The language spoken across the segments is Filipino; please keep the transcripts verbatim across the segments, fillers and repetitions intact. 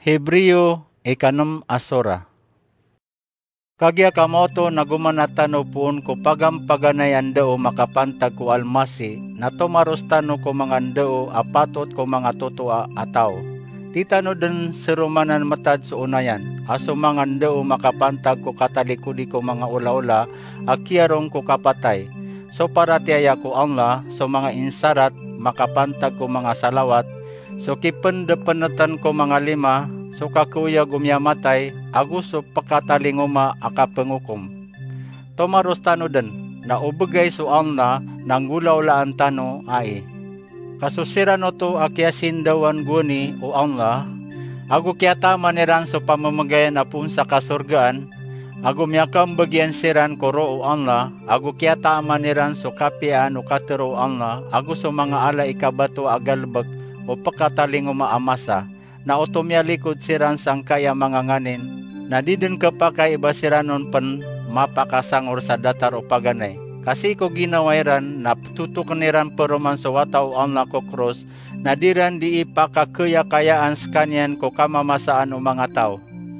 Hebreo ikanom asora. Kagya kamoto nagumanatano puon ko pagampaganay andao makapantag ko almasi na tomarostano ko mga andao apatot ko mga totoa ataw. Titano din serumanan matad sa unayan. Aso mga andao makapantag ko katalikudi ko mga ula-ula akiarong ko kapatay. So para tiyaya ko Allah so mga insarat makapantag ko mga salawat. So kipendepenatan ko mga lima, so kakuya gumyamatay, aguso pakatalinguma akapengukom. Tomaros tano den, na ubegay so Allah nang gulaw-laan tano ay. Kasusiran no to akyasin dawan guni o Allah, agu kiyata maniran so pamamagayan apun sa kasurgaan, agu miyakam bagian siran koro o Allah, agu kiyata maniran so kapian o katero Allah, agu so mga ala ikabato agalbag, o pakataling umaamasa, na otomya likod siran sang kaya mga nganin, na di din kapakay iba siranon pen mapakasangor sa datar o paganay. Kasi ko ginawairan na tutuk niran peruman sa wataw Allah ko cross, na diran di ipakakaya-kayaan skanyan ko kamamasaan o mga tao.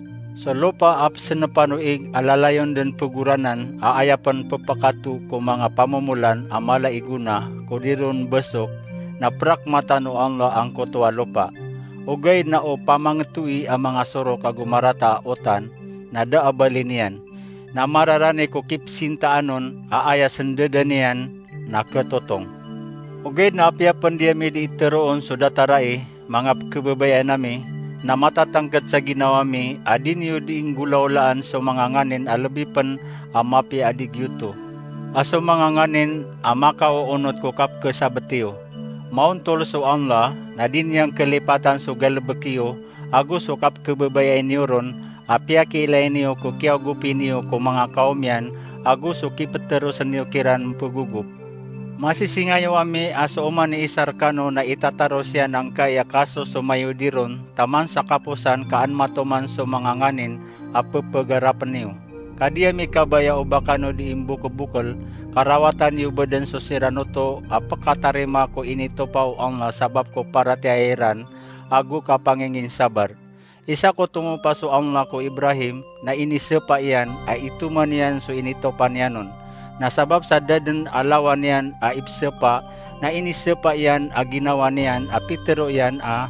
So lupa ap senepanuig alalayon din puguranan, aayapan pepakatu ko mga pamumulan amala iguna, kudirun besok, na prakmata no Allah ang kotoa lupa. Ugay na o pamangetui ang mga soro kagumarata otan na daabalinian. Na mararani ko kipsintaanon aaya sendedanian na ketotong. Ugay na apiapan diya mi di iteroon so datarai mga kebabayan nami na matatangkat sa ginawa mi adin yu diing gulaulaan so mga nganin alabipan amapi adig yuto. Aso mga nganin amakaw unot ko kap kesabetiyo. Mauntol so Allah na din yang kelipatan so galbekiyo ago so kap kebabayan niyo ron apya kilay niyo ko kiyaw gupi niyo ko mga kaumyan ago so kipeterusan niyo kiran pugugup. Masisingayo ami aso uman ni isarkano na itataro siya ng kaya kaso so mayudiron taman sa kapusan kaan matuman so mga nganin apepegarapan niyo. Kadia mi kabaya o bakano di imbukol-bukol, karawatan yu badan so siranoto, apakatarima ko inito pa Allah sabab ko para tiairan, agu kapangingin sabar. Isa ko tumupa so Allah ko Ibrahim, na inisepa iyan, ay ituman yan so inito panyanon. Na sabab sa daden alawan yan, a ipsepa, na inisepa iyan, a ginawa niyan, a pitero yan, a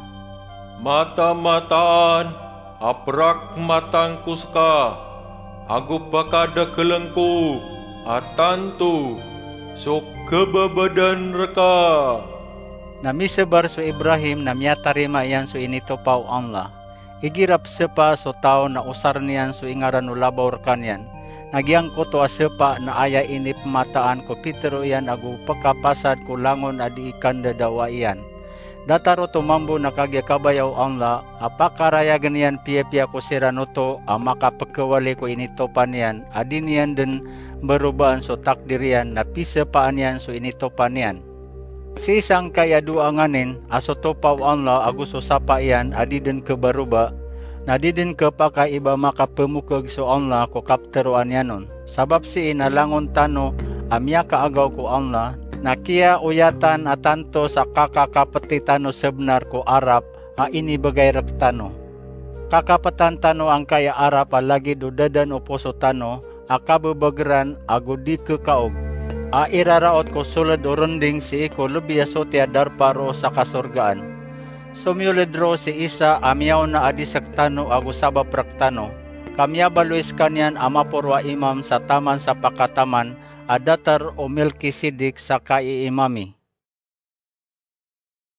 mata-mataan, aprak matang kuska. Agu pakada kelengku, atantu, so kebabadan reka. Nami sebar so Ibrahim na miyatarima yan so inito pa Allah. Igirap sepa so tao na usar niyan so ingaran ulabaw rekan yan. Nagyang ko to sepa na aya inip mataan ko pitero yan agu pakapasad ko langon adi ikan dadawa iyan. Dataro tumambo na kagya kabayaw Allah, apakaraya ganyan pia-pia ko siranoto, amaka pagkawali ko inito pa niyan, adin yan din berubaan so takdirian, na pisa paan yan so inito pa niyan. Si isang kaya duanganin, aso topaw Allah, aguso sapa iyan, adi din kebaruba, na di din kapaka iba makapemukag so Allah ko kapteroan yanon. Sabab si inalangon tano, amya kaagaw ko Allah, nakia uyatan atanto sa kakakapatitano sebnar ko Arab a inibagay raktano. Kakapatan tano ang kaya Arab a lagi dudadan o poso tano a kababagran ago di kekaog. A iraraot ko sulad o runding si iko lubiyaso ti adarparo sa kasurgaan. Sumyulidro si isa amyaw na adisaktano ago sabab raktano. Kamya baluis kanyan amapurwa imam sa taman sa pakataman adatar o Melkisedek sa kaiimami.